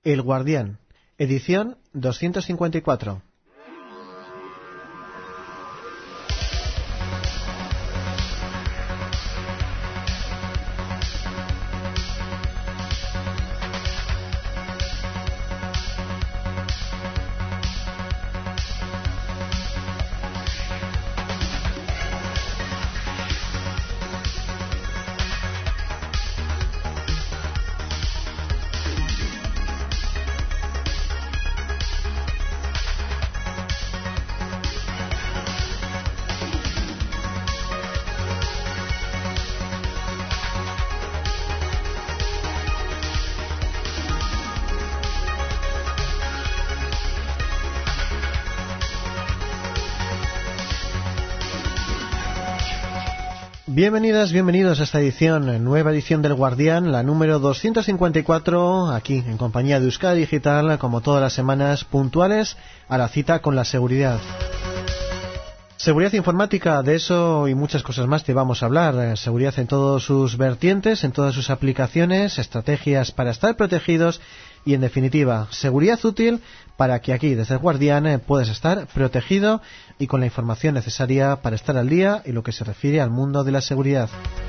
El Guardián, edición 254. Bienvenidas, bienvenidos a esta edición, nueva edición del Guardián, la número 254, aquí en compañía de Euskadi Digital, como todas las semanas, puntuales a la cita con la seguridad. Seguridad informática, de eso y muchas cosas más te vamos a hablar. Seguridad en todos sus vertientes, en todas sus aplicaciones, estrategias para estar protegidos y, en definitiva, seguridad útil para que aquí, desde el Guardián, puedas estar protegido y con la información necesaria para estar al día en lo que se refiere al mundo de la seguridad.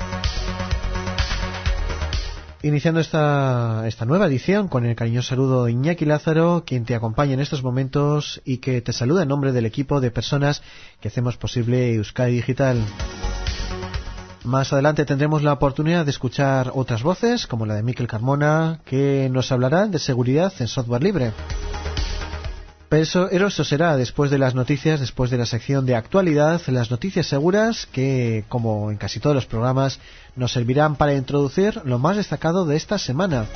Iniciando esta nueva edición con el cariñoso saludo de Iñaki Lázaro, quien te acompaña en estos momentos y que te saluda en nombre del equipo de personas que hacemos posible Euskadi Digital. Más adelante tendremos la oportunidad de escuchar otras voces, como la de Miquel Carmona, que nos hablarán de seguridad en software libre. Pero eso será después de las noticias, después de la sección de actualidad, las noticias seguras que, como en casi todos los programas, nos servirán para introducir lo más destacado de esta semana.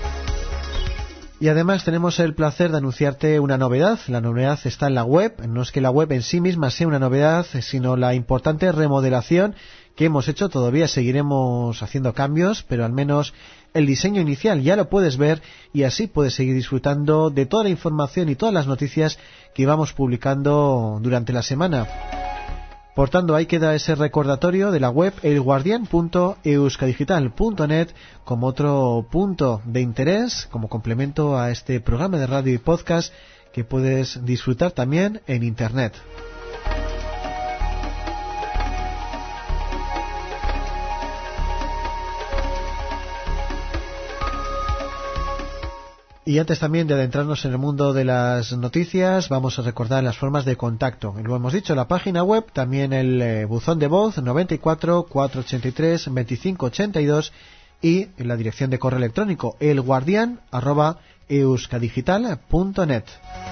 Y además tenemos el placer de anunciarte una novedad. La novedad está en la web. No es que la web en sí misma sea una novedad, sino la importante remodelación que hemos hecho. Todavía seguiremos haciendo cambios, pero al menos el diseño inicial ya lo puedes ver y así puedes seguir disfrutando de toda la información y todas las noticias que vamos publicando durante la semana. Por tanto, ahí queda ese recordatorio de la web elguardian.euskadigital.net como otro punto de interés, como complemento a este programa de radio y podcast que puedes disfrutar también en Internet. Y antes también de adentrarnos en el mundo de las noticias, vamos a recordar las formas de contacto. Lo hemos dicho, la página web, también el buzón de voz 94 483 2582 y la dirección de correo electrónico elguardian@euskadigital.net.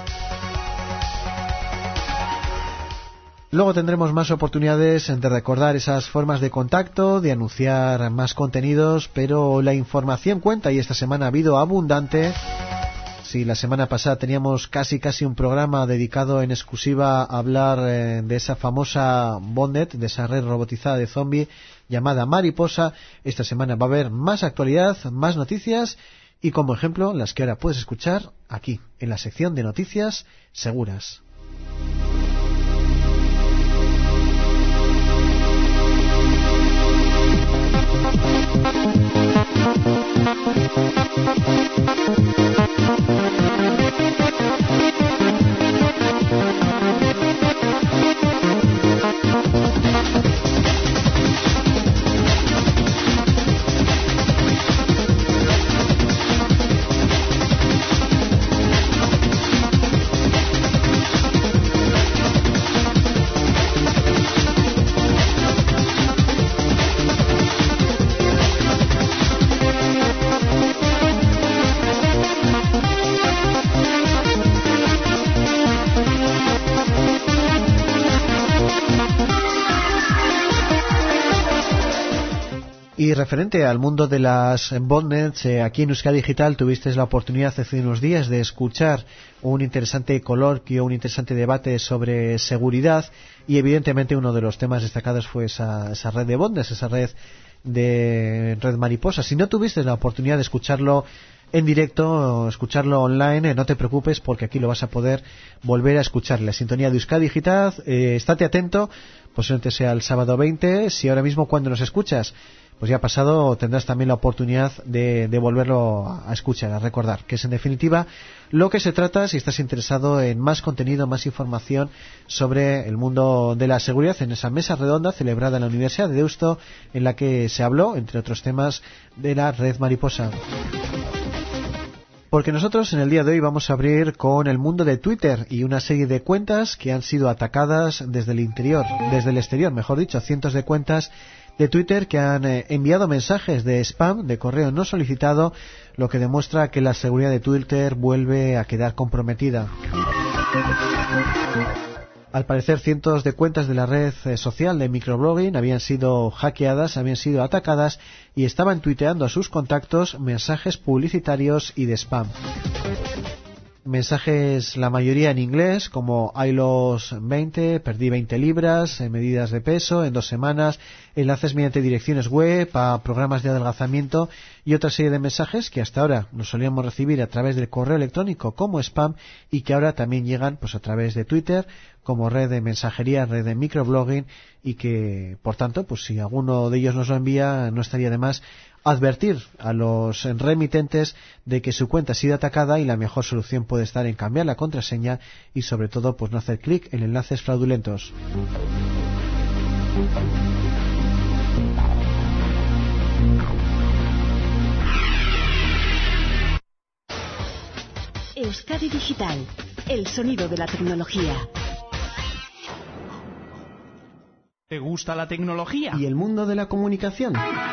Luego tendremos más oportunidades de recordar esas formas de contacto, de anunciar más contenidos, pero la información cuenta y esta semana ha habido abundante. Sí, la semana pasada teníamos casi un programa dedicado en exclusiva a hablar de esa famosa botnet, de esa red robotizada de zombie llamada Mariposa. Esta semana va a haber más actualidad, más noticias y como ejemplo las que ahora puedes escuchar aquí, en la sección de noticias seguras. Y referente al mundo de las botnets, aquí en Euskadi Digital tuviste la oportunidad hace unos días de escuchar un interesante coloquio, un interesante debate sobre seguridad y evidentemente uno de los temas destacados fue esa red de botnets, esa red Mariposa. Si no tuviste la oportunidad de escucharlo en directo, escucharlo online, no te preocupes porque aquí lo vas a poder volver a escuchar. La sintonía de Euskadi Digital, estate atento, posiblemente sea el sábado 20, si ahora mismo cuando nos escuchas pues ya ha pasado, tendrás también la oportunidad de volverlo a escuchar, a recordar, que es en definitiva lo que se trata si estás interesado en más contenido, más información sobre el mundo de la seguridad, en esa mesa redonda celebrada en la Universidad de Deusto, en la que se habló, entre otros temas, de la red mariposa. Porque nosotros en el día de hoy vamos a abrir con el mundo de Twitter y una serie de cuentas que han sido atacadas desde el exterior, mejor dicho, cientos de cuentas de Twitter que han enviado mensajes de spam, de correo no solicitado, lo que demuestra que la seguridad de Twitter vuelve a quedar comprometida. Al parecer, cientos de cuentas de la red social de microblogging habían sido hackeadas, habían sido atacadas y estaban tuiteando a sus contactos mensajes publicitarios y de spam. Mensajes, la mayoría en inglés, como hay los 20, perdí 20 libras, medidas de peso en 2 semanas, enlaces mediante direcciones web a programas de adelgazamiento y otra serie de mensajes que hasta ahora nos solíamos recibir a través del correo electrónico como spam y que ahora también llegan pues a través de Twitter como red de mensajería, red de microblogging y que, por tanto, pues si alguno de ellos nos lo envía, no estaría de más advertir a los remitentes de que su cuenta ha sido atacada y la mejor solución puede estar en cambiar la contraseña y sobre todo pues no hacer clic en enlaces fraudulentos. Euskadi Digital, el sonido de la tecnología. ¿Te gusta la tecnología? ¿Y el mundo de la comunicación?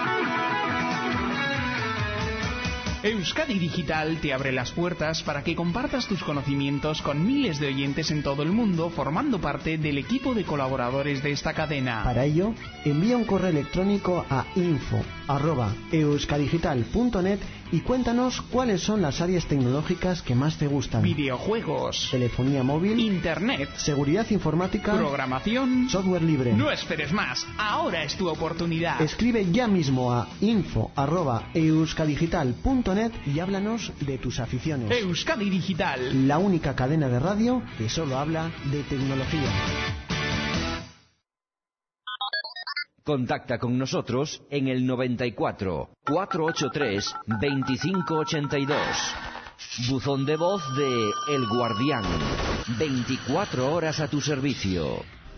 Euskadi Digital te abre las puertas para que compartas tus conocimientos con miles de oyentes en todo el mundo, formando parte del equipo de colaboradores de esta cadena. Para ello, envía un correo electrónico a info@euskadigital.net y cuéntanos cuáles son las áreas tecnológicas que más te gustan. Videojuegos, telefonía móvil, internet, seguridad informática, programación, software libre. No esperes más, ahora es tu oportunidad. Escribe ya mismo a info@euskadigital.net y háblanos de tus aficiones. Euskadi Digital, la única cadena de radio que solo habla de tecnología. Contacta con nosotros en el 94 483 2582. Buzón de voz de El Guardián. 24 horas a tu servicio.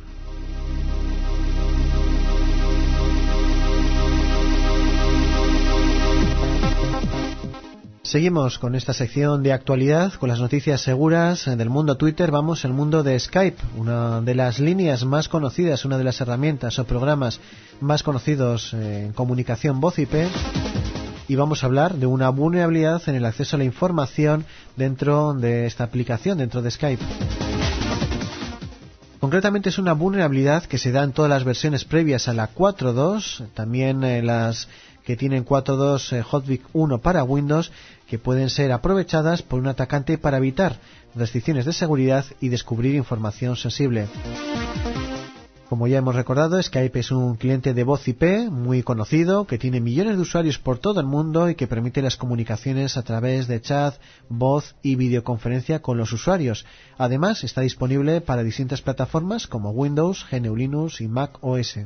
Seguimos con esta sección de actualidad, con las noticias seguras del mundo Twitter. Vamos al mundo de Skype, una de las líneas más conocidas, una de las herramientas o programas más conocidos en comunicación voz IP. Y vamos a hablar de una vulnerabilidad en el acceso a la información dentro de esta aplicación, dentro de Skype. Concretamente es una vulnerabilidad que se da en todas las versiones previas a la 4.2, también las que tienen 4.2 Hotfix 1 para Windows, que pueden ser aprovechadas por un atacante para evitar restricciones de seguridad y descubrir información sensible. Como ya hemos recordado, Skype es un cliente de voz IP muy conocido, que tiene millones de usuarios por todo el mundo y que permite las comunicaciones a través de chat, voz y videoconferencia con los usuarios. Además, está disponible para distintas plataformas como Windows, GNU Linux y Mac OS.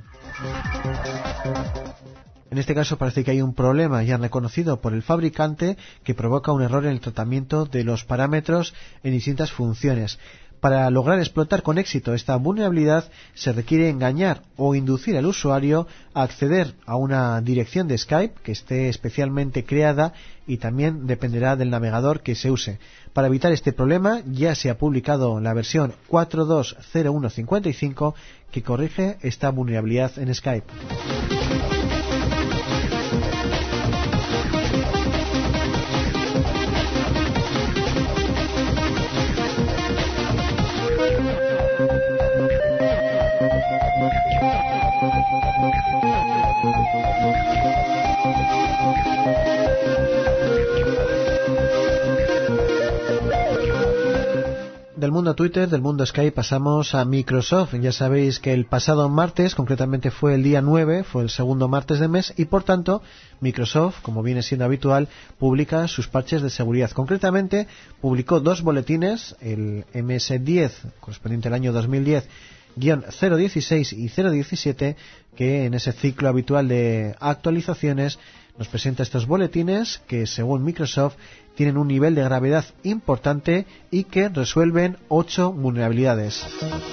En este caso parece que hay un problema ya reconocido por el fabricante que provoca un error en el tratamiento de los parámetros en distintas funciones. Para lograr explotar con éxito esta vulnerabilidad se requiere engañar o inducir al usuario a acceder a una dirección de Skype que esté especialmente creada y también dependerá del navegador que se use. Para evitar este problema ya se ha publicado la versión 4.2.0155 que corrige esta vulnerabilidad en Skype. Del mundo Twitter, del mundo Skype, pasamos a Microsoft. Ya sabéis que el pasado martes, concretamente fue el día 9, fue el segundo martes de mes, y por tanto Microsoft, como viene siendo habitual, publica sus parches de seguridad. Concretamente, publicó 2 boletines, el MS10, correspondiente al año 2010, 016 y 017, que en ese ciclo habitual de actualizaciones nos presenta estos boletines que, según Microsoft, tienen un nivel de gravedad importante y que resuelven 8 vulnerabilidades.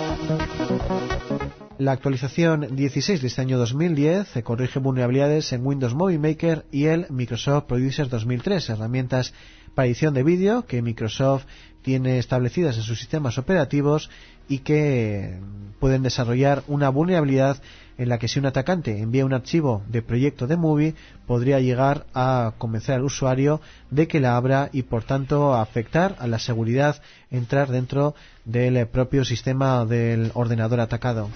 La actualización 16 de este año 2010 corrige vulnerabilidades en Windows Movie Maker y el Microsoft Producer 2003, herramientas para edición de vídeo que Microsoft tiene establecidas en sus sistemas operativos y que pueden desarrollar una vulnerabilidad en la que, si un atacante envía un archivo de proyecto de Movie, podría llegar a convencer al usuario de que la abra y, por tanto, afectar a la seguridad, entrar dentro del propio sistema del ordenador atacado.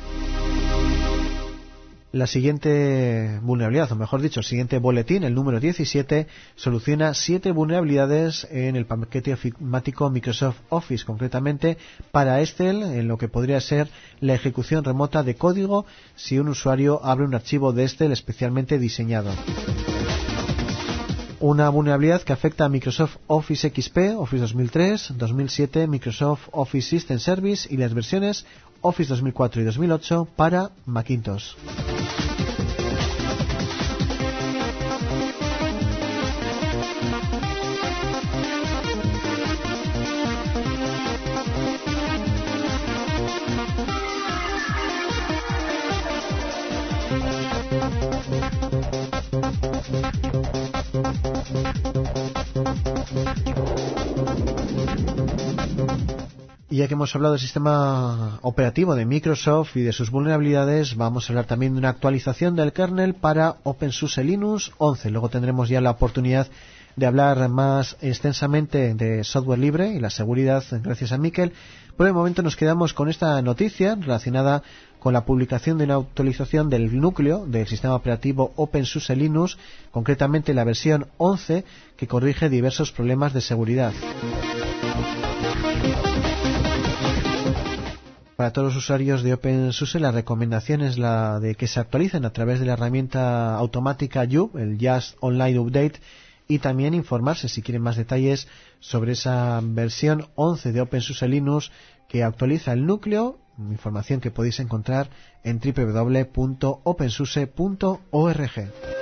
La siguiente vulnerabilidad, o mejor dicho, el siguiente boletín, el número 17, soluciona 7 vulnerabilidades en el paquete ofimático Microsoft Office, concretamente para Excel, en lo que podría ser la ejecución remota de código si un usuario abre un archivo de Excel especialmente diseñado. Una vulnerabilidad que afecta a Microsoft Office XP, Office 2003, 2007, Microsoft Office System Service y las versiones Office 2004 y 2008 para Macintosh. Y ya que hemos hablado del sistema operativo de Microsoft y de sus vulnerabilidades, vamos a hablar también de una actualización del kernel para OpenSUSE Linux 11. Luego tendremos ya la oportunidad de hablar más extensamente de software libre y la seguridad gracias a Miquel. Por el momento nos quedamos con esta noticia relacionada con la publicación de una actualización del núcleo del sistema operativo OpenSUSE Linux, concretamente la versión 11, que corrige diversos problemas de seguridad. Para todos los usuarios de OpenSUSE, la recomendación es la de que se actualicen a través de la herramienta automática YUB, el Just Online Update, y también informarse si quieren más detalles sobre esa versión 11 de OpenSUSE Linux que actualiza el núcleo, información que podéis encontrar en www.opensuse.org.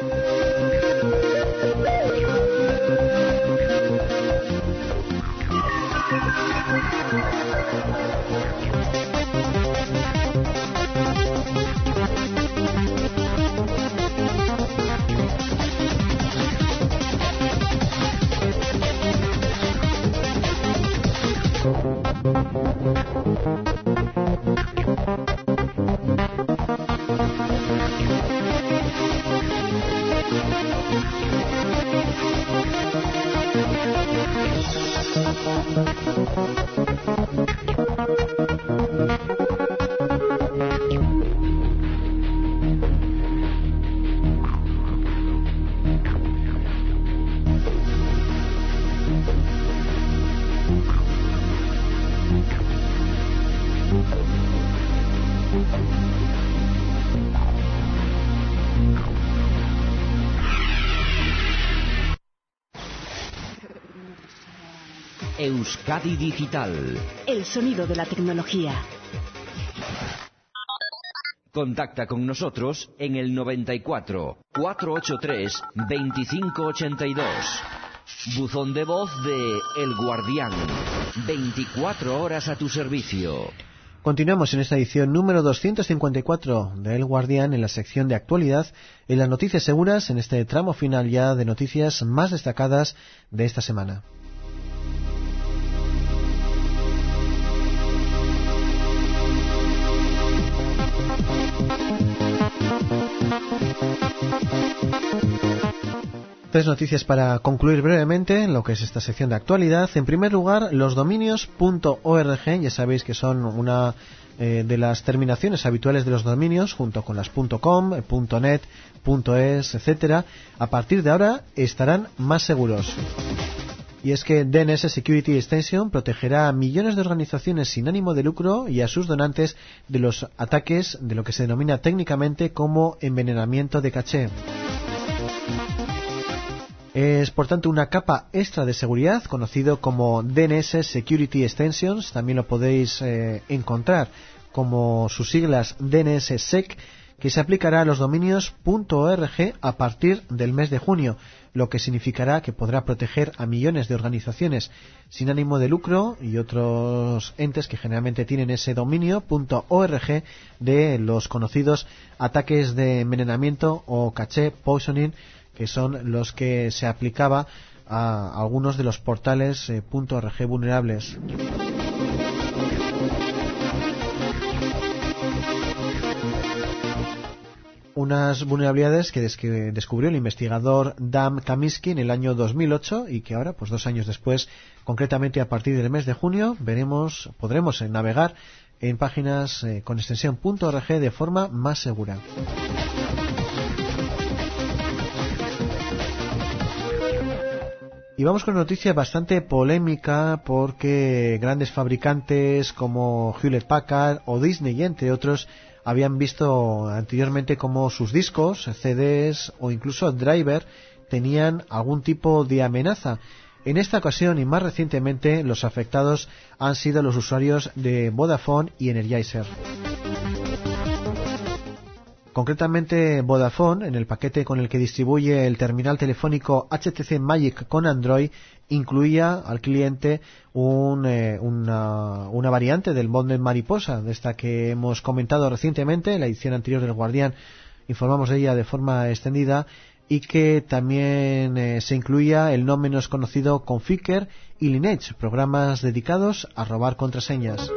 Euskadi Digital. El sonido de la tecnología. Contacta con nosotros en el 94 483 2582. Buzón de voz de El Guardián. 24 horas a tu servicio. Continuamos en esta edición número 254 de El Guardián, en la sección de actualidad, en las noticias seguras, en este tramo final ya de noticias más destacadas de esta semana. Tres noticias para concluir brevemente en lo que es esta sección de actualidad. En primer lugar, los dominios .org, ya sabéis que son una de las terminaciones habituales de los dominios, junto con las .com, .net, .es, etcétera. A partir de ahora estarán más seguros. Y es que DNS Security Extension protegerá a millones de organizaciones sin ánimo de lucro y a sus donantes de los ataques de lo que se denomina técnicamente como envenenamiento de caché. Es, por tanto, una capa extra de seguridad, conocido como DNS Security Extensions. También lo podéis encontrar como sus siglas DNSSEC, que se aplicará a los dominios .org a partir del mes de junio, lo que significará que podrá proteger a millones de organizaciones sin ánimo de lucro y otros entes que generalmente tienen ese dominio .org de los conocidos ataques de envenenamiento o caché poisoning, que son los que se aplicaba a algunos de los portales .org vulnerables. Unas vulnerabilidades que descubrió el investigador Dan Kaminsky en el año 2008 y que ahora, pues 2 años después, concretamente a partir del mes de junio, podremos navegar en páginas con extensión .org de forma más segura. Y vamos con una noticia bastante polémica porque grandes fabricantes como Hewlett Packard o Disney y entre otros habían visto anteriormente cómo sus discos, CDs o incluso driver tenían algún tipo de amenaza. En esta ocasión y más recientemente los afectados han sido los usuarios de Vodafone y Energizer. Concretamente Vodafone, en el paquete con el que distribuye el terminal telefónico HTC Magic con Android, incluía al cliente una variante del bundle mariposa, de esta que hemos comentado recientemente, en la edición anterior del Guardián informamos de ella de forma extendida, y que también se incluía el no menos conocido Configure y Lineage, programas dedicados a robar contraseñas.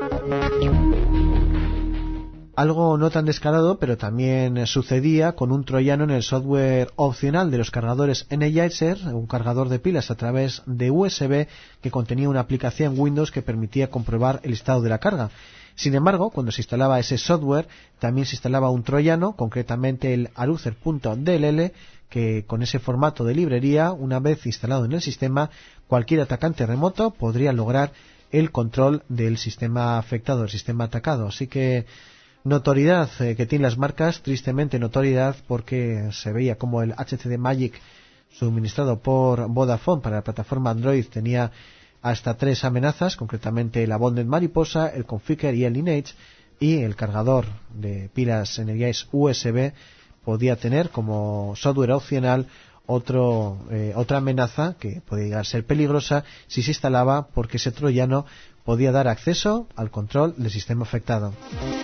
Algo no tan descarado, pero también sucedía con un troyano en el software opcional de los cargadores Energizer, un cargador de pilas a través de USB que contenía una aplicación Windows que permitía comprobar el estado de la carga. Sin embargo, cuando se instalaba ese software, también se instalaba un troyano, concretamente el aruzer.dll, que con ese formato de librería, una vez instalado en el sistema, cualquier atacante remoto podría lograr el control del sistema afectado, del sistema atacado. Así que notoriedad que tienen las marcas, tristemente notoriedad, porque se veía como el HTC Magic suministrado por Vodafone para la plataforma Android tenía hasta 3 amenazas, concretamente la Bonded Mariposa, el Configure y el Lineage, y el cargador de pilas Energize USB podía tener como software opcional otra amenaza que podía llegar a ser peligrosa si se instalaba, porque ese troyano podía dar acceso al control del sistema afectado.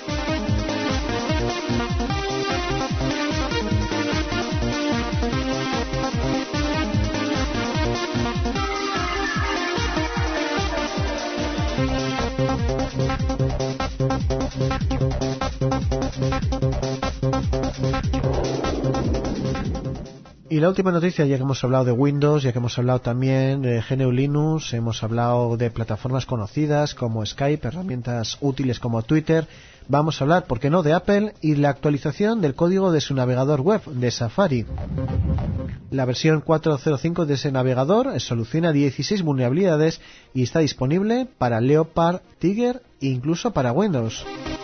Y la última noticia, ya que hemos hablado de Windows, ya que hemos hablado también de GNU Linux, hemos hablado de plataformas conocidas como Skype, herramientas útiles como Twitter, vamos a hablar, ¿por qué no?, de Apple y la actualización del código de su navegador web, de Safari. La versión 4.05 de ese navegador soluciona 16 vulnerabilidades y está disponible para Leopard, Tiger e incluso para Windows.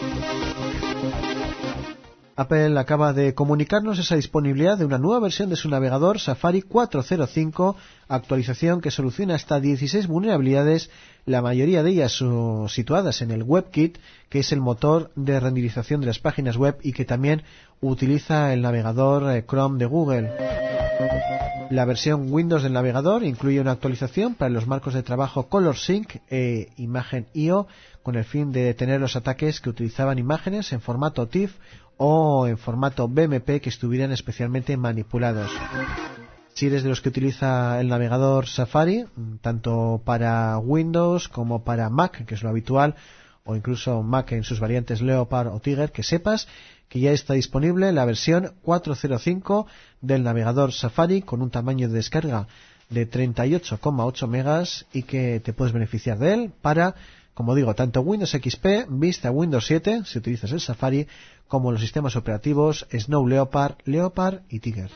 Apple acaba de comunicarnos esa disponibilidad de una nueva versión de su navegador Safari 4.05, actualización que soluciona hasta 16 vulnerabilidades, la mayoría de ellas situadas en el WebKit, que es el motor de renderización de las páginas web y que también utiliza el navegador Chrome de Google. La versión Windows del navegador incluye una actualización para los marcos de trabajo ColorSync e Imagen.io, con el fin de detener los ataques que utilizaban imágenes en formato TIFF o en formato BMP que estuvieran especialmente manipulados. Si eres de los que utiliza el navegador Safari, tanto para Windows como para Mac, que es lo habitual, o incluso Mac en sus variantes Leopard o Tiger, que sepas que ya está disponible la versión 4.05 del navegador Safari con un tamaño de descarga de 38,8 megas y que te puedes beneficiar de él para, como digo, tanto Windows XP, Vista, Windows 7, si utilizas el Safari, como los sistemas operativos Snow Leopard, Leopard y Tiger.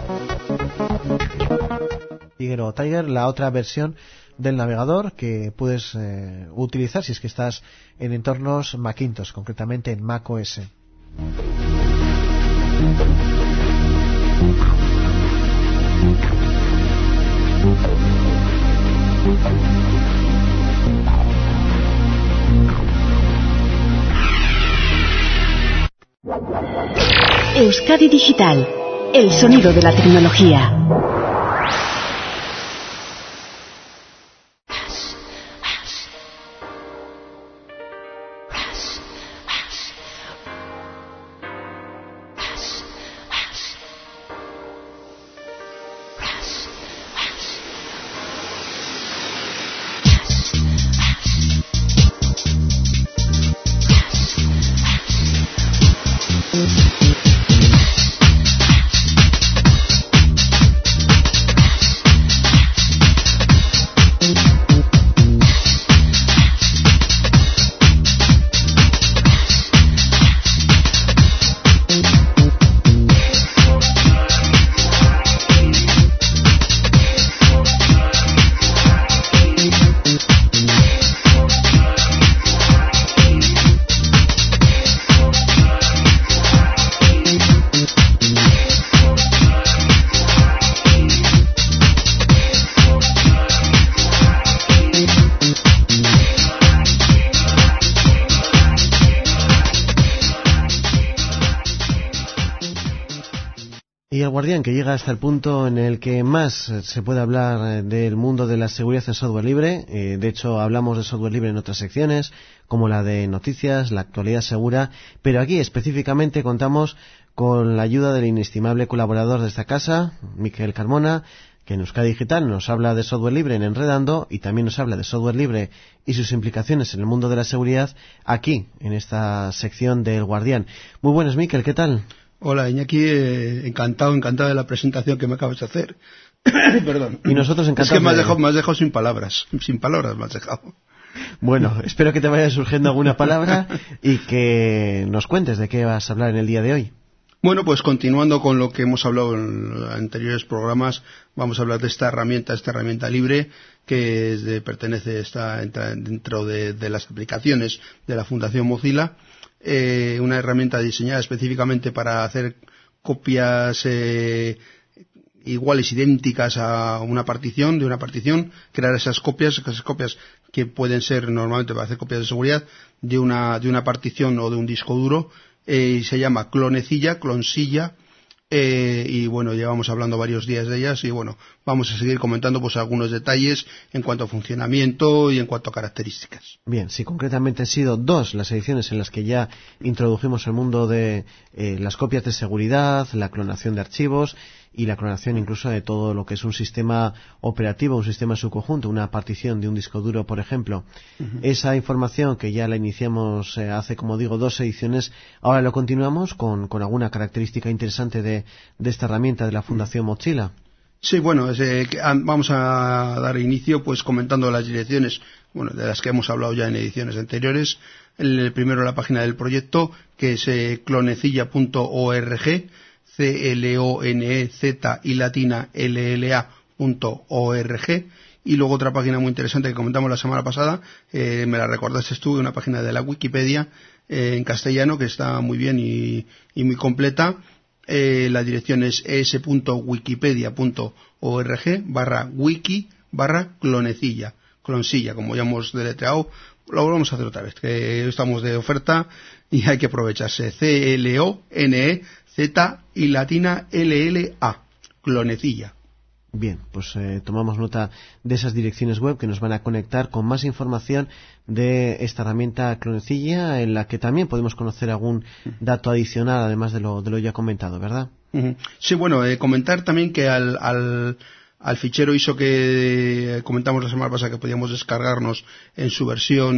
Tiger o Tiger, la otra versión del navegador que puedes utilizar si es que estás en entornos Macintosh, concretamente en Mac OS. Euskadi Digital, el sonido de la tecnología. Y el Guardián, que llega hasta el punto en el que más se puede hablar del mundo de la seguridad en software libre. De hecho, hablamos de software libre en otras secciones, como la de noticias, la actualidad segura, pero aquí específicamente contamos con la ayuda del inestimable colaborador de esta casa, Miquel Carmona, que en Euskadi Digital nos habla de software libre en Enredando y también nos habla de software libre y sus implicaciones en el mundo de la seguridad aquí, en esta sección del Guardián. Muy buenas, Miquel, ¿qué tal? Hola, Iñaki, encantado de la presentación que me acabas de hacer. Perdón. Y nosotros encantados. Es que me has dejado sin palabras me has dejado. Bueno, espero que te vaya surgiendo alguna palabra y que nos cuentes de qué vas a hablar en el día de hoy. Bueno, pues continuando con lo que hemos hablado en anteriores programas, vamos a hablar de esta herramienta libre que entra dentro de las aplicaciones de la Fundación Mozilla. Una herramienta diseñada específicamente para hacer copias iguales, idénticas a una partición, crear esas copias que pueden ser normalmente para hacer copias de seguridad de una partición o de un disco duro, y se llama Clonsilla, y bueno, llevamos hablando varios días de ellas y bueno, vamos a seguir comentando pues algunos detalles en cuanto a funcionamiento y en cuanto a características. Bien, sí, concretamente han sido 2 las ediciones en las que ya introdujimos el mundo de las copias de seguridad, la clonación de archivos y la clonación incluso de todo lo que es un sistema operativo, un sistema subconjunto, una partición de un disco duro, por ejemplo. Uh-huh. Esa información que ya la iniciamos hace, como digo, 2 ediciones, ahora lo continuamos con alguna característica interesante de esta herramienta de la Fundación Mozilla. Sí, bueno, vamos a dar inicio pues comentando las direcciones, bueno, de las que hemos hablado ya en ediciones anteriores. Primero la página del proyecto, que es clonezilla.org, CLONEZ y latina LLA.org, y luego otra página muy interesante que comentamos la semana pasada, me la recordaste tú, una página de la Wikipedia en castellano que está muy bien y muy completa. La dirección es es.wikipedia.org/wiki/clonsilla, como ya hemos deletreado. Lo volvemos a hacer otra vez, que estamos de oferta y hay que aprovecharse. CLONEZ y latina LLA, Clonezilla. Bien, pues tomamos nota de esas direcciones web que nos van a conectar con más información de esta herramienta Clonezilla, en la que también podemos conocer algún dato adicional, además de lo ya comentado, ¿verdad? Uh-huh. Sí, bueno, comentar también que al fichero ISO que comentamos la semana pasada que podíamos descargarnos en su versión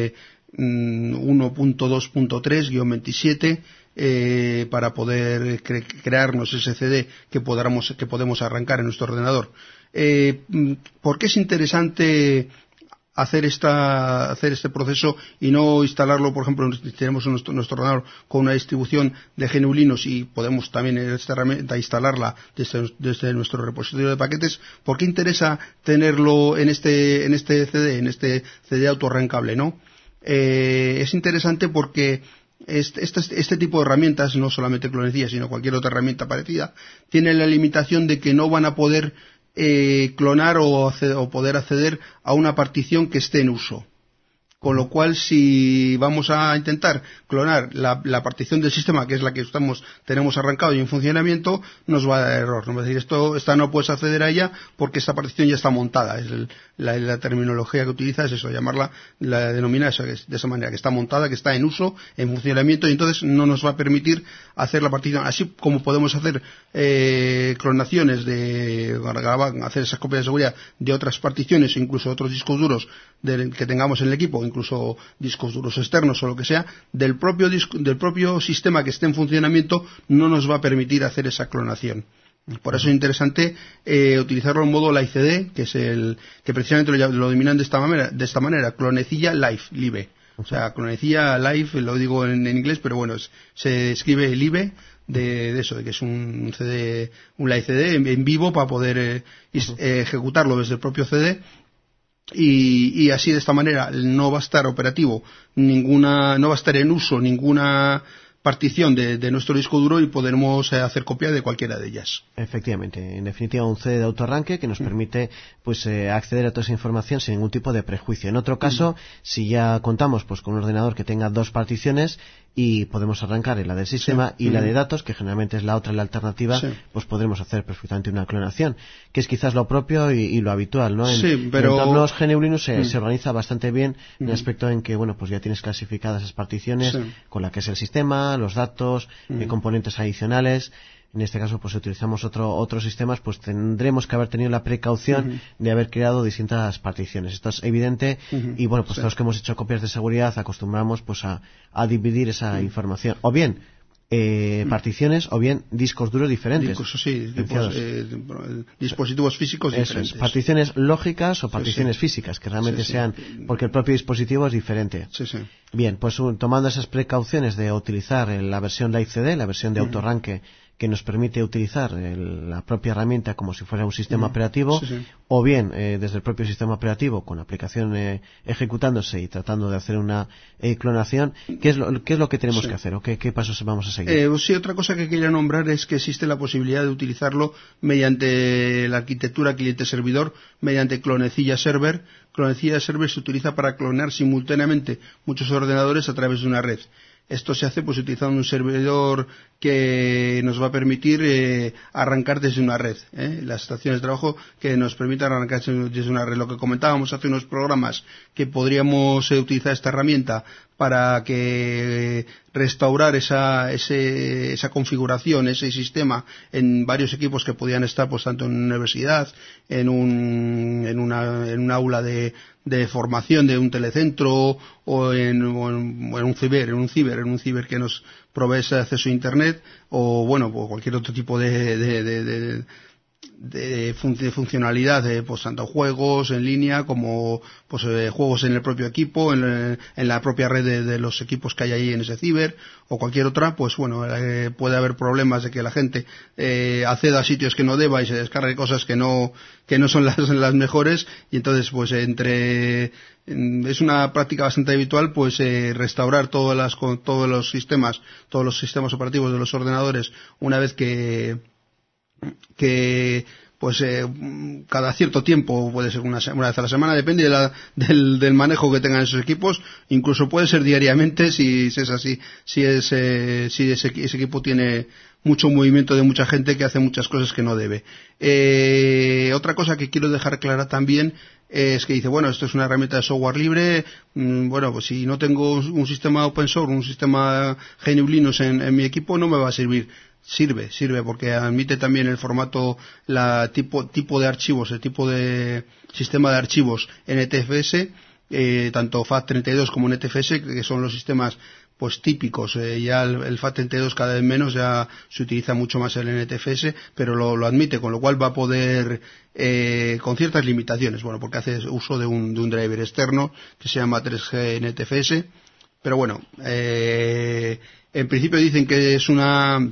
1.2.3-27, para poder crearnos ese CD que podemos arrancar en nuestro ordenador. ¿Por qué es interesante hacer este proceso y no instalarlo, por ejemplo, si tenemos nuestro ordenador con una distribución de GNU Linux y podemos también en esta herramienta instalarla desde nuestro repositorio de paquetes? ¿Por qué interesa tenerlo en este CD autorrancable, no? Es interesante porque este tipo de herramientas, no solamente Clonezilla, sino cualquier otra herramienta parecida, tiene la limitación de que no van a poder clonar o poder acceder a una partición que esté en uso. Con lo cual, si vamos a intentar clonar la partición del sistema, que es la que tenemos arrancado y en funcionamiento, nos va a dar error. ¿No? Es decir, esta no puedes acceder a ella porque esta partición ya está montada. La terminología que utiliza es eso, denominar de esa manera, que está montada, que está en uso, en funcionamiento, y entonces no nos va a permitir hacer la partición. Así como podemos hacer clonaciones hacer esas copias de seguridad de otras particiones, incluso otros discos duros que tengamos en el equipo, incluso discos duros externos o lo que sea, del propio sistema que esté en funcionamiento, no nos va a permitir hacer esa clonación. Por eso es interesante utilizarlo en modo LiveCD, que es que precisamente lo denominan de esta manera, clonecilla live. O sea, clonecilla live, lo digo en inglés, pero bueno, se escribe live, de eso, de que es un CD, un live CD en vivo para poder ejecutarlo desde el propio CD. Y así, de esta manera, no va a estar operativo no va a estar en uso ninguna partición de nuestro disco duro y podremos hacer copia de cualquiera de ellas. Efectivamente, en definitiva un CD de autoarranque que nos permite acceder a toda esa información sin ningún tipo de prejuicio. En otro caso, si ya contamos con un ordenador que tenga dos particiones y podemos arrancar en la del sistema y la de datos, que generalmente es la alternativa, pues podremos hacer perfectamente una clonación, que es quizás lo propio y lo habitual, ¿no? En entornos GNU Linux se organiza bastante bien en el aspecto en que, pues ya tienes clasificadas esas particiones con la que es el sistema, los datos, componentes adicionales. En este caso, si utilizamos otros sistemas, pues tendremos que haber tenido la precaución de haber creado distintas particiones. Esto es evidente y, todos los que hemos hecho copias de seguridad acostumbramos a dividir esa información. O bien particiones o bien discos duros diferentes. Dispositivos físicos diferentes. Particiones lógicas o particiones físicas, que realmente sean, porque el propio dispositivo es diferente. Bien, tomando esas precauciones de utilizar la versión LiveCD, la versión de autoarranque, que nos permite utilizar la propia herramienta como si fuera un sistema operativo, o bien desde el propio sistema operativo con la aplicación ejecutándose y tratando de hacer una clonación. ¿Qué es lo que tenemos que hacer o qué pasos vamos a seguir? Otra cosa que quería nombrar es que existe la posibilidad de utilizarlo mediante la arquitectura cliente-servidor, mediante clonecilla server. Clonecilla server se utiliza para clonar simultáneamente muchos ordenadores a través de una red. Esto se hace utilizando un servidor que nos va a permitir arrancar desde una red, las estaciones de trabajo que nos permitan arrancar desde una red. Lo que comentábamos hace unos programas, que podríamos utilizar esta herramienta para restaurar esa configuración, ese sistema en varios equipos que podían estar tanto en una universidad, en un aula de formación de un telecentro o en un ciber que nos provee ese acceso a internet o cualquier otro tipo de funcionalidad tanto juegos en línea como juegos en el propio equipo, en la propia red de los equipos que hay ahí en ese ciber o cualquier otra. Puede haber problemas de que la gente acceda a sitios que no deba y se descargue cosas que no son las mejores, y entonces es una práctica bastante habitual restaurar todos los sistemas operativos de los ordenadores una vez que cada cierto tiempo, puede ser una vez a la semana, depende del manejo que tengan esos equipos, incluso puede ser diariamente si es así, si ese equipo tiene mucho movimiento de mucha gente que hace muchas cosas que no debe. Otra cosa que quiero dejar clara también es que dice, esto es una herramienta de software libre, si no tengo un sistema open source, un sistema GNU Linux en mi equipo, no me va a servir. Sirve porque admite también el formato, tipo de archivos, el tipo de sistema de archivos NTFS, tanto FAT32 como NTFS, que son los sistemas típicos. Ya el FAT32 cada vez menos, ya se utiliza mucho más el NTFS, pero lo admite, con lo cual va a poder, con ciertas limitaciones, porque hace uso de un driver externo que se llama 3G NTFS, pero en principio dicen que es una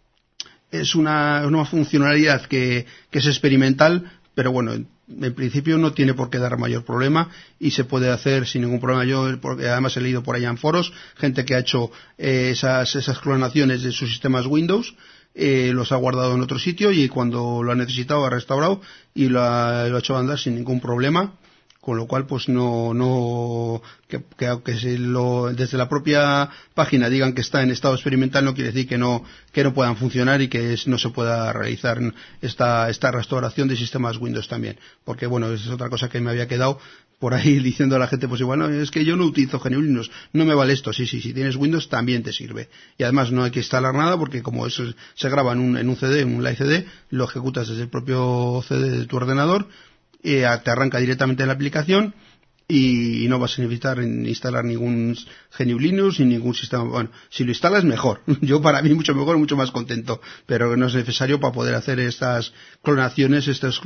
funcionalidad que es experimental, pero en principio no tiene por qué dar mayor problema y se puede hacer sin ningún problema. Porque además he leído por allá en foros gente que ha hecho esas clonaciones de sus sistemas Windows, los ha guardado en otro sitio y cuando lo ha necesitado ha restaurado y lo ha hecho andar sin ningún problema. Con lo cual, no que aunque desde la propia página digan que está en estado experimental, no quiere decir que no puedan funcionar y que no se pueda realizar esta restauración de sistemas Windows también. Porque, bueno, es otra cosa que me había quedado por ahí diciendo a la gente, pues igual, no, es que yo no utilizo GNU Linux, no me vale esto. Sí, si tienes Windows también te sirve. Y además no hay que instalar nada porque como eso se graba en un CD, en un live CD, lo ejecutas desde el propio CD de tu ordenador, te arranca directamente en la aplicación y no vas a necesitar instalar ningún GNU Linux ni ningún sistema. Bueno, si lo instalas mejor. Yo para mí mucho mejor, mucho más contento, pero no es necesario para poder hacer estas clonaciones, estas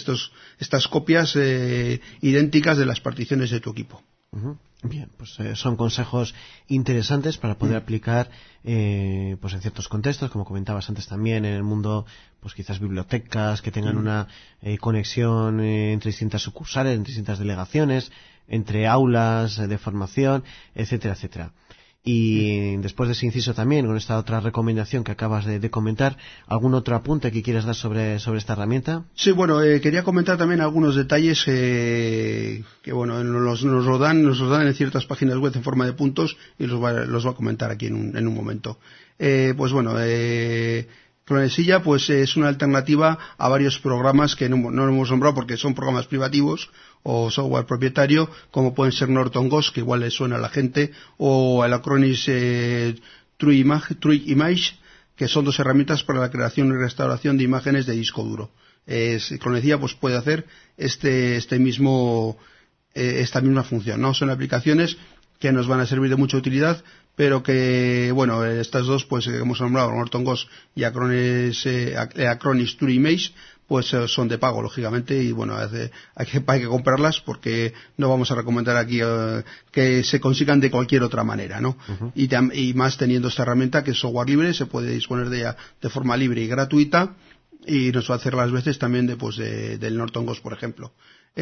copias idénticas de las particiones de tu equipo. Bien, pues son consejos interesantes para poder aplicar pues en ciertos contextos, como comentabas antes también, en el mundo, pues quizás bibliotecas que tengan una conexión entre distintas sucursales, entre distintas delegaciones, entre aulas de formación, etcétera, etcétera. Y después de ese inciso también, con esta otra recomendación que acabas de comentar, ¿algún otro apunte que quieras dar sobre esta herramienta? Sí, bueno, quería comentar también algunos detalles que bueno, nos lo dan en ciertas páginas web en forma de puntos y los voy a comentar aquí en un momento. Pues bueno, Clonesilla pues es una alternativa a varios programas que no hemos nombrado porque son programas privativos o software propietario, como pueden ser Norton Ghost, que igual le suena a la gente, o el Acronis True Image, que son dos herramientas para la creación y restauración de imágenes de disco duro. Clonesilla pues puede hacer esta misma función, ¿no? Son aplicaciones que nos van a servir de mucha utilidad, pero que, bueno, estas dos, pues hemos nombrado, Norton Ghost y Acronis True Image, pues son de pago, lógicamente, y bueno, hay que comprarlas porque no vamos a recomendar aquí que se consigan de cualquier otra manera, ¿no? Uh-huh. Y más teniendo esta herramienta que es software libre, se puede disponer de ella de forma libre y gratuita, y nos va a hacer las veces también del Norton Ghost, por ejemplo.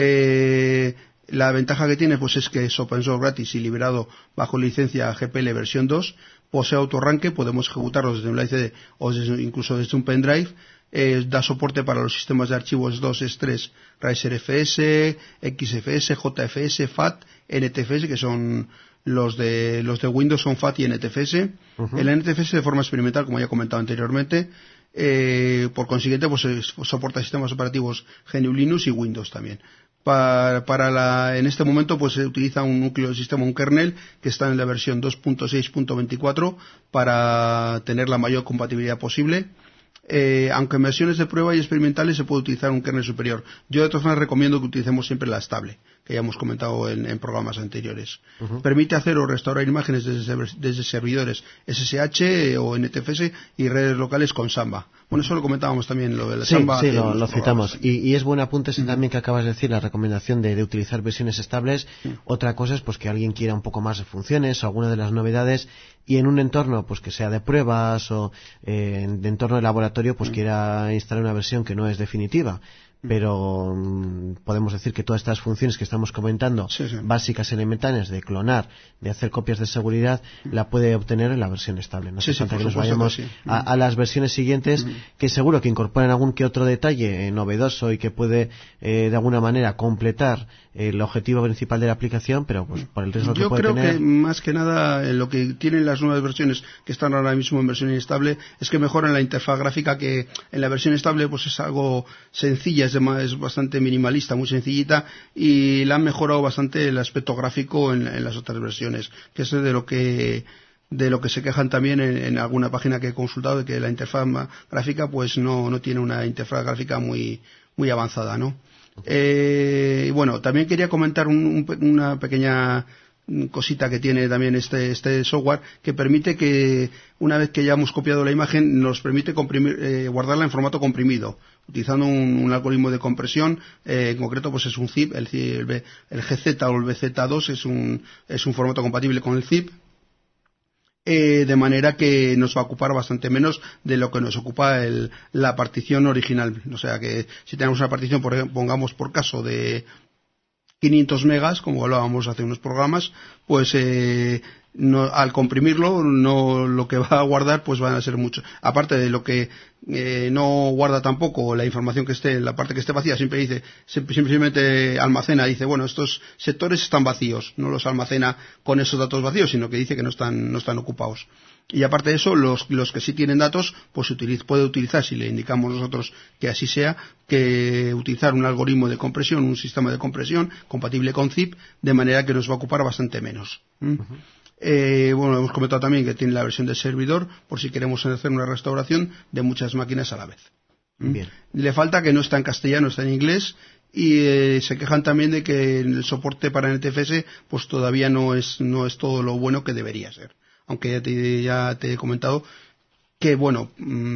La ventaja que tiene pues es que es open source gratis y liberado bajo licencia GPL versión 2, posee autoarranque, podemos ejecutarlo desde un live CD o incluso desde un pendrive. Da soporte para los sistemas de archivos 2, S3, RiserFS, XFS, JFS, FAT, NTFS, que son los de Windows son FAT y NTFS. Uh-huh. El NTFS de forma experimental, como ya he comentado anteriormente. Por consiguiente, pues soporta sistemas operativos GNU Linux y Windows también. En este momento pues se utiliza un núcleo de sistema, un kernel que está en la versión 2.6.24 para tener la mayor compatibilidad posible. Aunque en versiones de prueba y experimentales se puede utilizar un kernel superior. Yo de todas formas recomiendo que utilicemos siempre la estable, que ya hemos comentado en programas anteriores. Uh-huh. Permite hacer o restaurar imágenes desde servidores SSH o NTFS y redes locales con Samba. Bueno, eso lo comentábamos también, lo de la Samba. Sí, lo citamos. Y es buen apunte también que acabas de decir, la recomendación de utilizar versiones estables. Otra cosa es pues que alguien quiera un poco más de funciones o alguna de las novedades, y en un entorno pues que sea de pruebas o de entorno de laboratorio pues quiera instalar una versión que no es definitiva. Pero podemos decir que todas estas funciones que estamos comentando, básicas, elementales, de clonar, de hacer copias de seguridad, la puede obtener en la versión estable. No hace falta que nos vayamos a las versiones siguientes, que seguro que incorporan algún que otro detalle novedoso y que puede de alguna manera completar el objetivo principal de la aplicación, pero pues por el riesgo que puede tener. Yo creo que más que nada lo que tienen las nuevas versiones que están ahora mismo en versión inestable es que mejoran la interfaz gráfica, que en la versión estable pues es algo sencilla, es bastante minimalista, muy sencillita, y la han mejorado bastante el aspecto gráfico en las otras versiones, que es de lo que se quejan también en alguna página que he consultado, de que la interfaz gráfica pues no tiene una interfaz gráfica muy avanzada, ¿no? Bueno, también quería comentar una pequeña cosita que tiene también este software, que permite que una vez que ya hemos copiado la imagen nos permite guardarla en formato comprimido utilizando un algoritmo de compresión. En concreto pues es un zip, el GZ o el BZ2 es un formato compatible con el zip, de manera que nos va a ocupar bastante menos de lo que nos ocupa la partición original. O sea que si tenemos una partición, por ejemplo, pongamos por caso de 500 megas, como hablábamos hace unos programas, pues al comprimirlo, lo que va a guardar pues van a ser mucho. Aparte de lo que no guarda tampoco la información que esté, la parte que esté vacía, simplemente almacena, dice, bueno, estos sectores están vacíos, no los almacena con esos datos vacíos, sino que dice que no están ocupados. Y aparte de eso, los que sí tienen datos, pues puede utilizar, si le indicamos nosotros que así sea, que utilizar un algoritmo de compresión, un sistema de compresión compatible con zip, de manera que nos va a ocupar bastante menos. Bueno, hemos comentado también que tiene la versión de servidor, por si queremos hacer una restauración de muchas máquinas a la vez. Bien. Le falta que no está en castellano, está en inglés, y se quejan también de que el soporte para NTFS pues todavía no es todo lo bueno que debería ser. Aunque ya te he comentado que, bueno,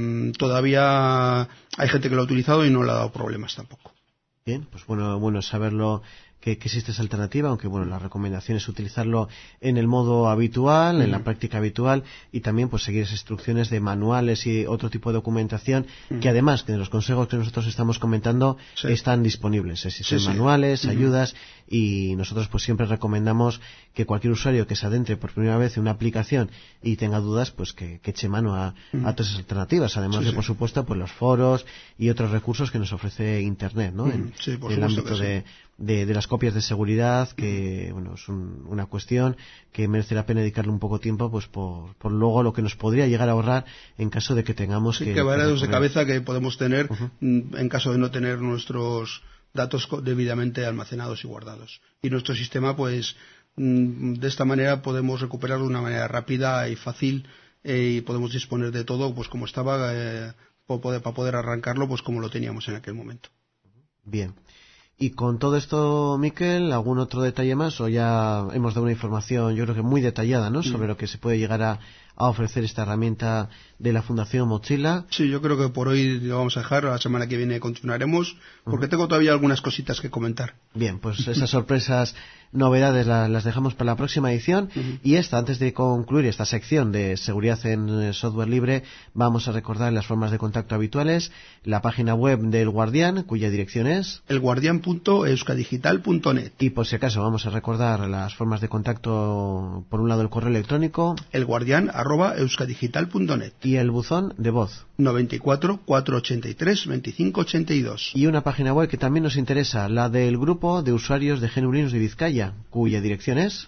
todavía hay gente que lo ha utilizado y no le ha dado problemas tampoco. Bien, pues bueno saberlo, que existe esa alternativa, aunque bueno, la recomendación es utilizarlo en el modo habitual, en la práctica habitual, y también pues seguir esas instrucciones de manuales y otro tipo de documentación que además que de los consejos que nosotros estamos comentando están disponibles. Existen manuales, ayudas, y nosotros pues siempre recomendamos que cualquier usuario que se adentre por primera vez en una aplicación y tenga dudas, pues que eche mano a todas esas alternativas, además de por supuesto pues los foros y otros recursos que nos ofrece Internet, ¿no? En el ámbito de las copias de seguridad, que bueno, es una cuestión que merece la pena dedicarle un poco de tiempo, pues por luego lo que nos podría llegar a ahorrar en caso de que tengamos que variados de cabeza que podemos tener en caso de no tener nuestros datos debidamente almacenados y guardados. Y nuestro sistema, pues de esta manera podemos recuperarlo de una manera rápida y fácil, y podemos disponer de todo pues como estaba, para poder arrancarlo pues como lo teníamos en aquel momento. Bien. Y con todo esto, Miquel, ¿algún otro detalle más? O ya hemos dado una información, yo creo que muy detallada, ¿no? Sobre lo que se puede llegar a ofrecer esta herramienta de la Fundación Mozilla. Sí, yo creo que por hoy lo vamos a dejar. La semana que viene continuaremos, porque tengo todavía algunas cositas que comentar. Bien, pues esas sorpresas, novedades las dejamos para la próxima edición. Y antes de concluir esta sección de seguridad en software libre, vamos a recordar las formas de contacto habituales. La página web del Guardián, cuya dirección es elguardian.euskadigital.net. Y por si acaso vamos a recordar las formas de contacto, por un lado el correo electrónico elguardian@euskadigital.net y el buzón de voz 94 483 2582. Y una página web que también nos interesa, la del grupo de usuarios de GNU Linux de Vizcaya, cuya dirección es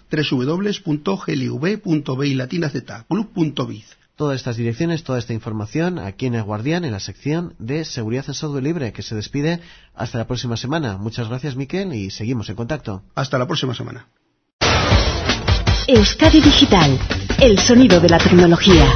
www.glv.club.biz. Todas estas direcciones, toda esta información aquí en El Guardián, en la sección de Seguridad en Software Libre, que se despide hasta la próxima semana. Muchas gracias, Miquel, y seguimos en contacto. Hasta la próxima semana. Euskadi Digital, el sonido de la tecnología.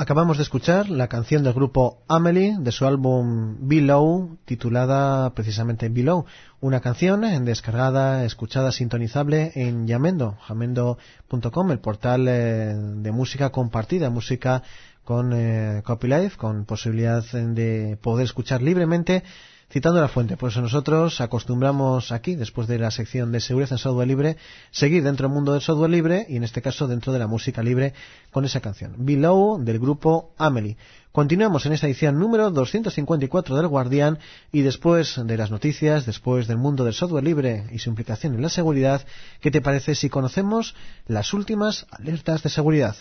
Acabamos de escuchar la canción del grupo Amelie de su álbum Below, titulada precisamente Below, una canción descargada, escuchada, sintonizable en Jamendo, jamendo.com, el portal de música compartida, música con copyleft, con posibilidad de poder escuchar libremente, citando la fuente. Por eso nosotros acostumbramos aquí, después de la sección de seguridad en software libre, seguir dentro del mundo del software libre y en este caso dentro de la música libre con esa canción, Below, del grupo Amelie. Continuamos en esta edición número 254 del Guardián y después de las noticias, después del mundo del software libre y su implicación en la seguridad, ¿qué te parece si conocemos las últimas alertas de seguridad?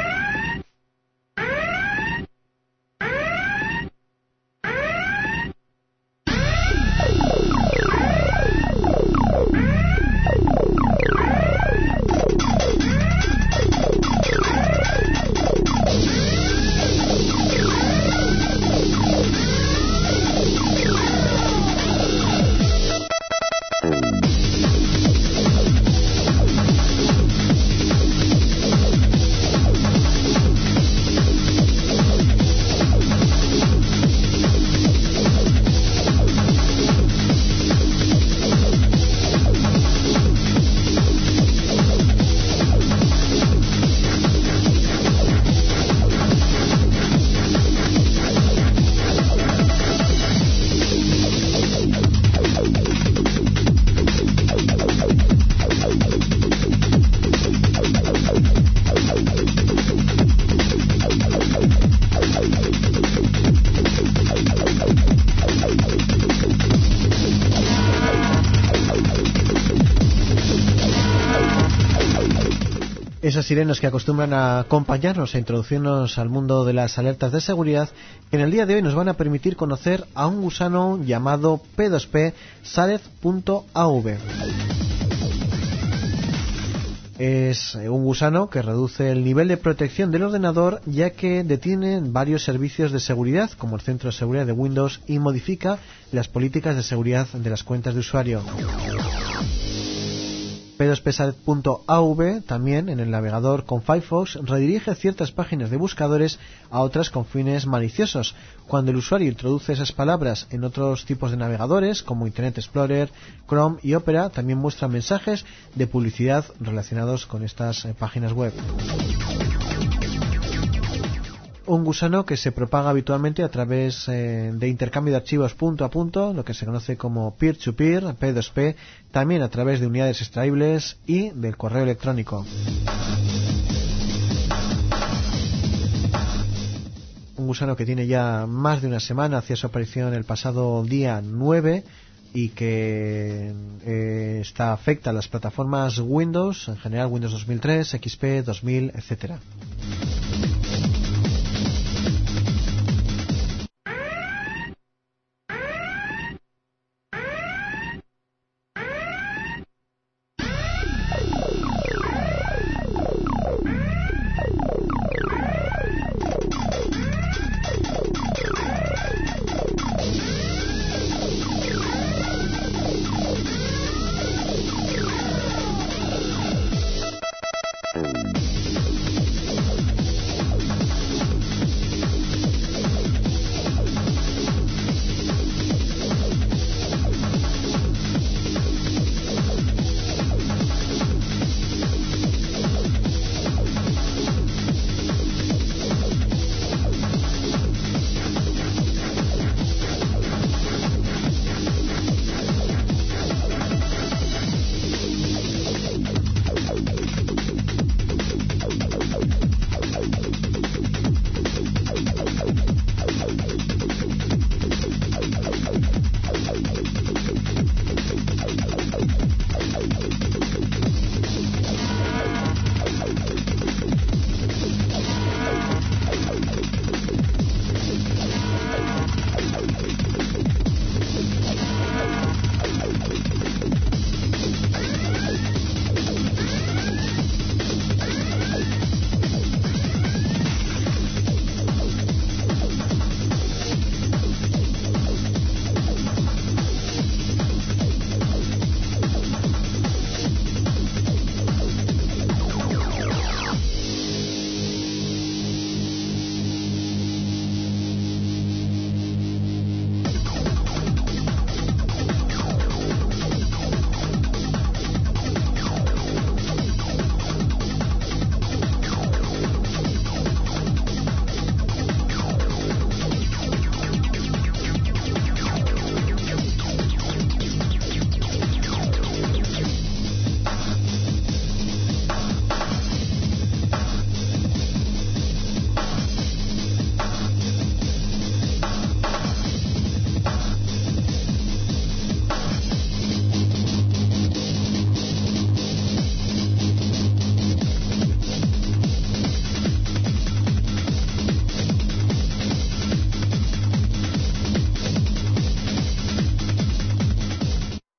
Esas sirenas que acostumbran a acompañarnos, a introducirnos al mundo de las alertas de seguridad, en el día de hoy nos van a permitir conocer a un gusano llamado P2P Salez.av. Es un gusano que reduce el nivel de protección del ordenador, ya que detiene varios servicios de seguridad, como el centro de seguridad de Windows, y modifica las políticas de seguridad de las cuentas de usuario. P2P-Salez.av también en el navegador con Firefox redirige ciertas páginas de buscadores a otras con fines maliciosos. Cuando el usuario introduce esas palabras en otros tipos de navegadores como Internet Explorer, Chrome y Opera, también muestra mensajes de publicidad relacionados con estas páginas web. Un gusano que se propaga habitualmente a través de intercambio de archivos punto a punto, lo que se conoce como peer-to-peer, P2P, también a través de unidades extraíbles y del correo electrónico. Un gusano que tiene ya más de una semana, hacía su aparición el pasado día 9 y que afecta a las plataformas Windows, en general Windows 2003, XP, 2000, etcétera.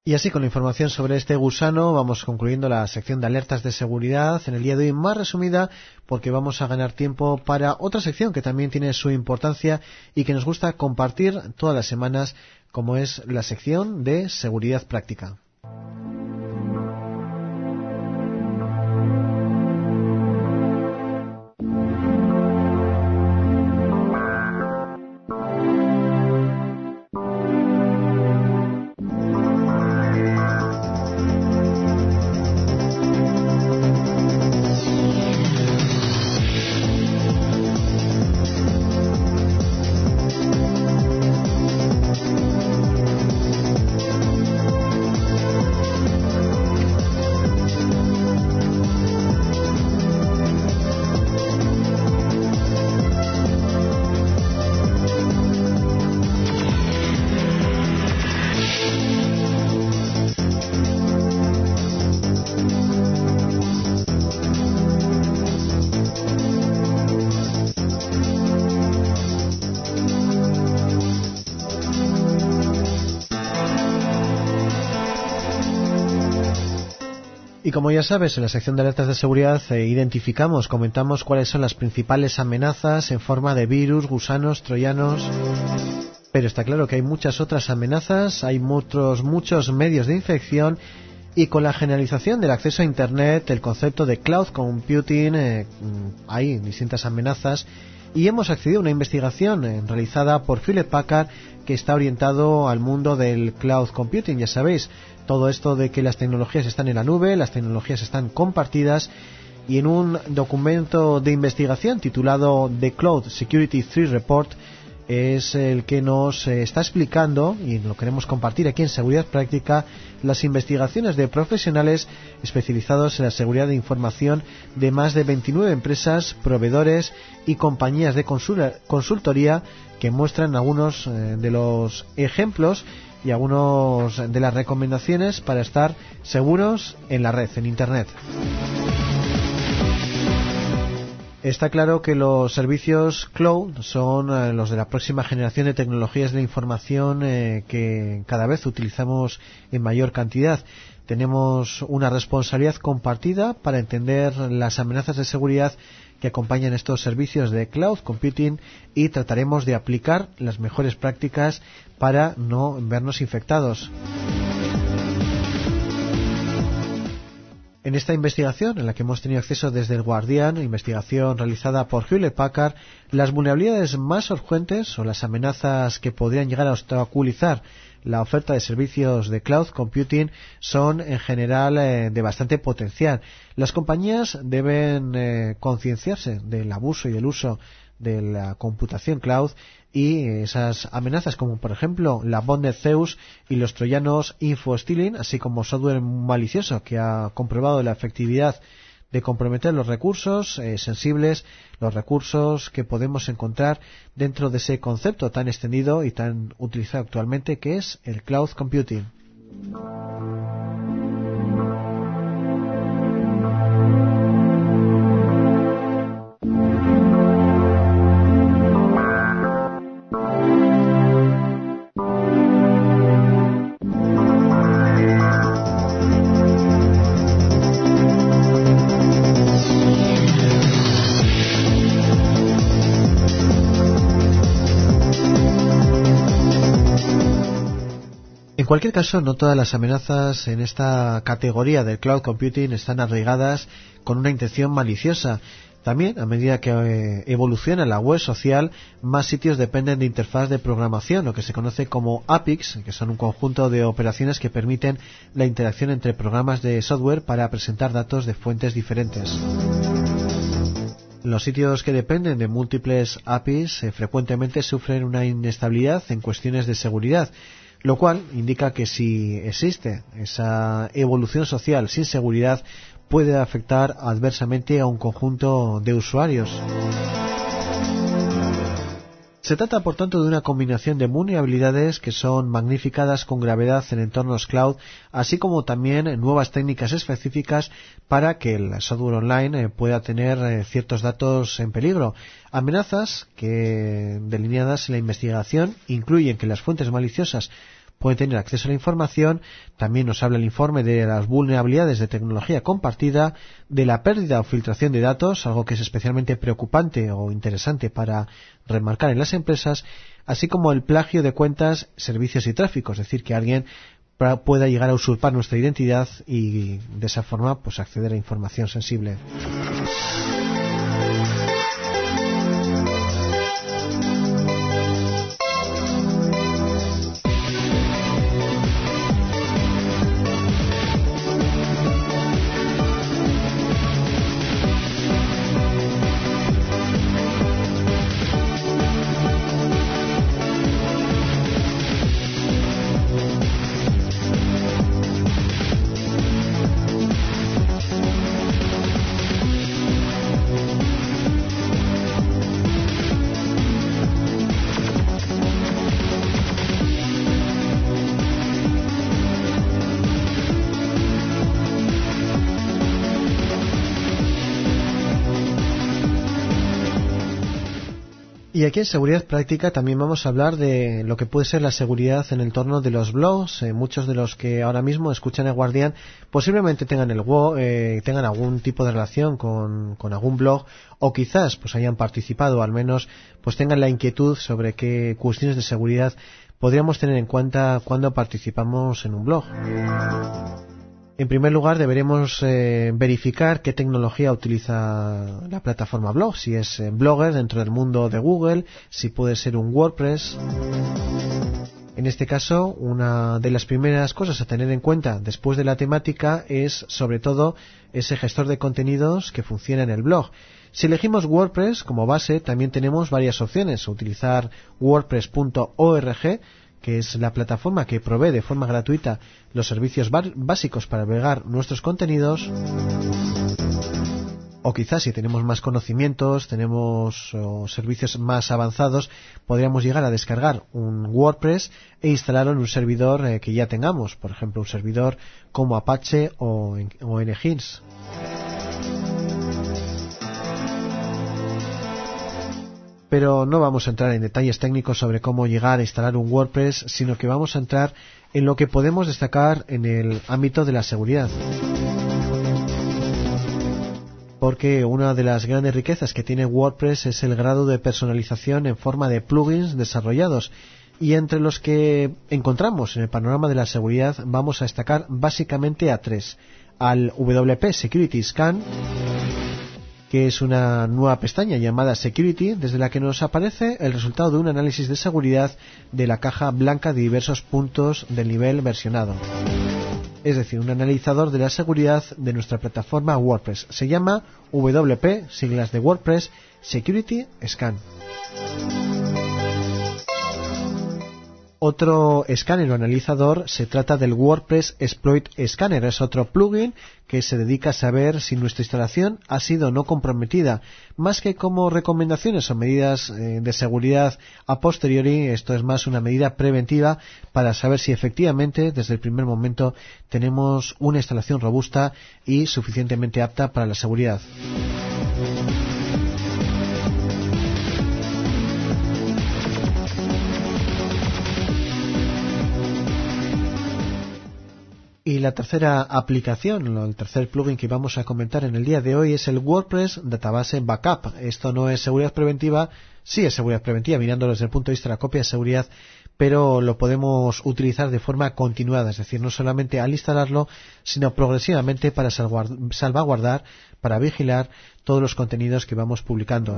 Y así, con la información sobre este gusano, vamos concluyendo la sección de alertas de seguridad en el día de hoy, más resumida, porque vamos a ganar tiempo para otra sección que también tiene su importancia y que nos gusta compartir todas las semanas, como es la sección de seguridad práctica. Y como ya sabes, en la sección de alertas de seguridad identificamos, comentamos cuáles son las principales amenazas en forma de virus, gusanos, troyanos. Pero está claro que hay muchas otras amenazas, hay muchos medios de infección, y con la generalización del acceso a Internet, el concepto de cloud computing, hay distintas amenazas. Y hemos accedido a una investigación realizada por Hewlett Packard que está orientado al mundo del cloud computing. Ya sabéis, todo esto de que las tecnologías están en la nube, las tecnologías están compartidas, y en un documento de investigación titulado The Cloud Security 3 Report es el que nos está explicando, y lo queremos compartir aquí en Seguridad Práctica, las investigaciones de profesionales especializados en la seguridad de información de más de 29 empresas, proveedores y compañías de consultoría, que muestran algunos de los ejemplos y algunos de las recomendaciones para estar seguros en la red, en Internet. Está claro que los servicios cloud son los de la próxima generación de tecnologías de la información que cada vez utilizamos en mayor cantidad. Tenemos una responsabilidad compartida para entender las amenazas de seguridad que acompañan estos servicios de cloud computing, y trataremos de aplicar las mejores prácticas para no vernos infectados. En esta investigación, en la que hemos tenido acceso desde el Guardian, investigación realizada por Hewlett Packard, las vulnerabilidades más urgentes o las amenazas que podrían llegar a obstaculizar la oferta de servicios de cloud computing son en general de bastante potencial. Las compañías deben concienciarse del abuso y del uso de la computación cloud, y esas amenazas, como por ejemplo la botnet Zeus y los troyanos InfoStealing, así como software malicioso que ha comprobado la efectividad de comprometer los recursos sensibles, los recursos que podemos encontrar dentro de ese concepto tan extendido y tan utilizado actualmente, que es el cloud computing. En cualquier caso, no todas las amenazas en esta categoría del cloud computing están arraigadas con una intención maliciosa. También, a medida que evoluciona la web social, más sitios dependen de interfaz de programación, lo que se conoce como APIs, que son un conjunto de operaciones que permiten la interacción entre programas de software para presentar datos de fuentes diferentes. Los sitios que dependen de múltiples APIs frecuentemente sufren una inestabilidad en cuestiones de seguridad, lo cual indica que si existe esa evolución social sin seguridad, puede afectar adversamente a un conjunto de usuarios. Se trata, por tanto, de una combinación de vulnerabilidades que son magnificadas con gravedad en entornos cloud, así como también nuevas técnicas específicas para que el software online pueda tener ciertos datos en peligro. Amenazas que, delineadas en la investigación, incluyen que las fuentes maliciosas pueden tener acceso a la información. También nos habla el informe de las vulnerabilidades de tecnología compartida, de la pérdida o filtración de datos, algo que es especialmente preocupante o interesante para remarcar en las empresas, así como el plagio de cuentas, servicios y tráfico, es decir, que alguien pueda llegar a usurpar nuestra identidad y de esa forma pues acceder a información sensible. Y aquí en Seguridad Práctica también vamos a hablar de lo que puede ser la seguridad en el entorno de los blogs. Muchos de los que ahora mismo escuchan El Guardián posiblemente tengan tengan algún tipo de relación con algún blog, o quizás pues hayan participado, al menos pues tengan la inquietud sobre qué cuestiones de seguridad podríamos tener en cuenta cuando participamos en un blog. En primer lugar, deberemos verificar qué tecnología utiliza la plataforma blog, si es Blogger dentro del mundo de Google, si puede ser un WordPress. En este caso, una de las primeras cosas a tener en cuenta después de la temática es, sobre todo, ese gestor de contenidos que funciona en el blog. Si elegimos WordPress como base, también tenemos varias opciones. Utilizar wordpress.org, que es la plataforma que provee de forma gratuita los servicios básicos para albergar nuestros contenidos. O quizás si tenemos más conocimientos, tenemos servicios más avanzados, podríamos llegar a descargar un WordPress e instalarlo en un servidor que ya tengamos, por ejemplo un servidor como Apache o Nginx. Pero no vamos a entrar en detalles técnicos sobre cómo llegar a instalar un WordPress, sino que vamos a entrar en lo que podemos destacar en el ámbito de la seguridad. Porque una de las grandes riquezas que tiene WordPress es el grado de personalización en forma de plugins desarrollados, y entre los que encontramos en el panorama de la seguridad vamos a destacar básicamente a tres: al WP Security Scan, que es una nueva pestaña llamada Security, desde la que nos aparece el resultado de un análisis de seguridad de la caja blanca de diversos puntos del nivel versionado. Es decir, un analizador de la seguridad de nuestra plataforma WordPress. Se llama WP, siglas de WordPress, Security Scan. Otro escáner o analizador se trata del WordPress Exploit Scanner. Es otro plugin que se dedica a saber si nuestra instalación ha sido o no comprometida. Más que como recomendaciones o medidas de seguridad a posteriori, esto es más una medida preventiva para saber si efectivamente desde el primer momento tenemos una instalación robusta y suficientemente apta para la seguridad. Y la tercera aplicación, el tercer plugin que vamos a comentar en el día de hoy es el WordPress Database Backup. Esto no es seguridad preventiva, sí es seguridad preventiva, mirándolo desde el punto de vista de la copia de seguridad, pero lo podemos utilizar de forma continuada, es decir, no solamente al instalarlo, sino progresivamente para salvaguardar, para vigilar todos los contenidos que vamos publicando.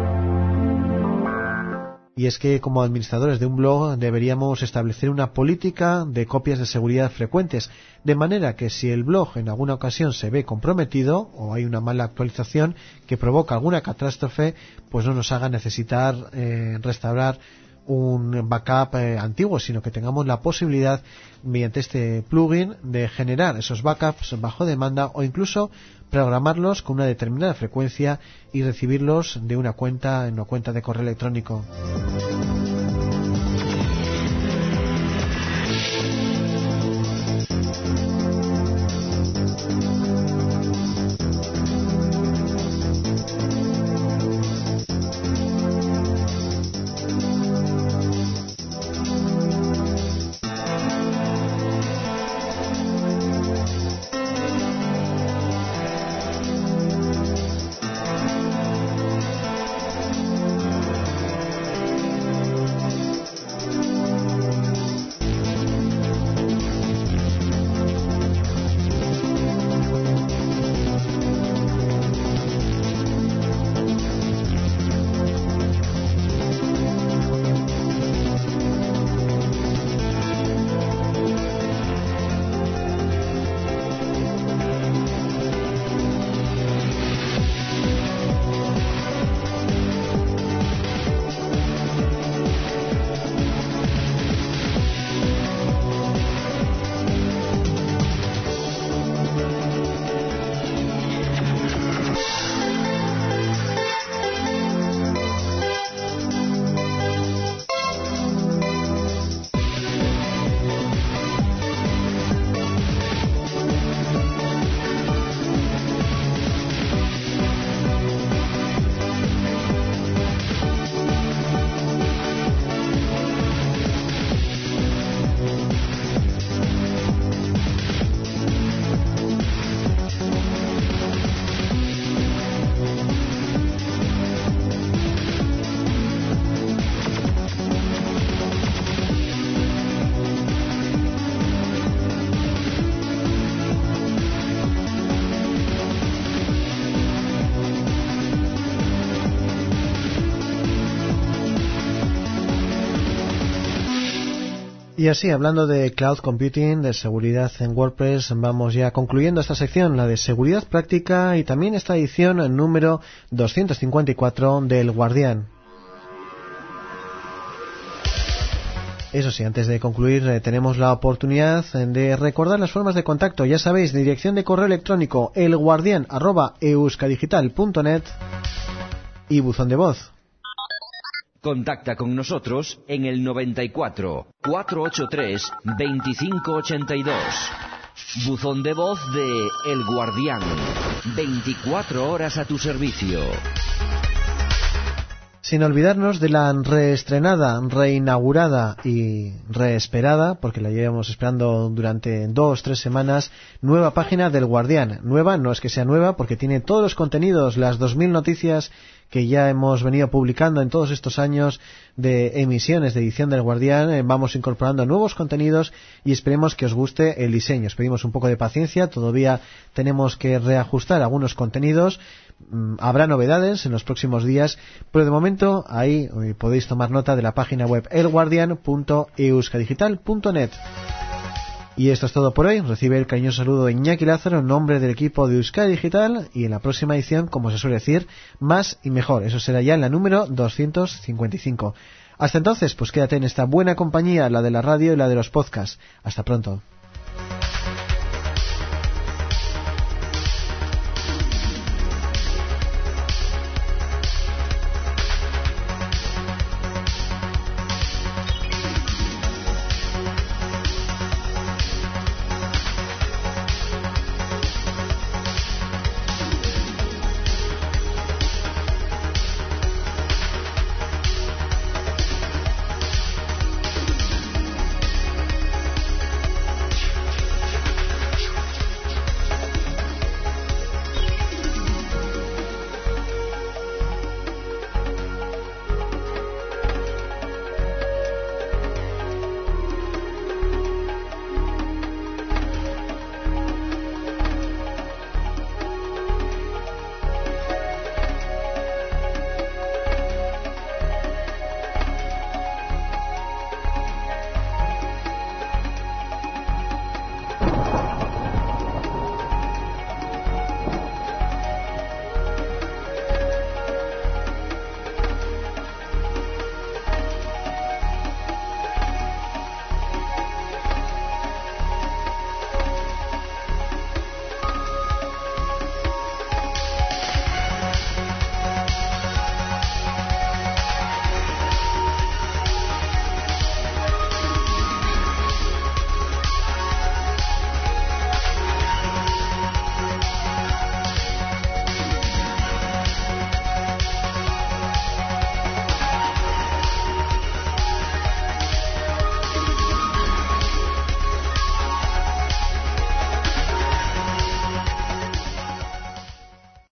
Y es que como administradores de un blog deberíamos establecer una política de copias de seguridad frecuentes, de manera que si el blog en alguna ocasión se ve comprometido o hay una mala actualización que provoca alguna catástrofe, pues no nos haga necesitar restaurar un backup antiguo, sino que tengamos la posibilidad mediante este plugin de generar esos backups bajo demanda o incluso programarlos con una determinada frecuencia y recibirlos de una cuenta en una cuenta de correo electrónico. Y así, hablando de cloud computing, de seguridad en WordPress, vamos ya concluyendo esta sección, la de seguridad práctica, y también esta edición número 254 del Guardián. Eso sí, antes de concluir, tenemos la oportunidad de recordar las formas de contacto. Ya sabéis, dirección de correo electrónico elguardian@euskadigital.net y buzón de voz. Contacta con nosotros en el 94 483 2582. Buzón de voz de El Guardián. 24 horas a tu servicio. Sin olvidarnos de la reestrenada, reinaugurada y reesperada, porque la llevamos esperando durante 2-3 semanas, nueva página del Guardián. Nueva, no es que sea nueva, porque tiene todos los contenidos, las 2000 noticias que ya hemos venido publicando en todos estos años de emisiones de edición del Guardián. Vamos incorporando nuevos contenidos y esperemos que os guste el diseño. Os pedimos un poco de paciencia, todavía tenemos que reajustar algunos contenidos. Habrá novedades en los próximos días, pero de momento ahí podéis tomar nota de la página web elguardian.euskadigital.net. Y esto es todo por hoy. Recibe el cariñoso saludo de Iñaki Lázaro en nombre del equipo de Euskadi Digital, y en la próxima edición, como se suele decir, más y mejor. Eso será ya en la número 255. Hasta entonces, pues quédate en esta buena compañía, la de la radio y la de los podcasts. Hasta pronto.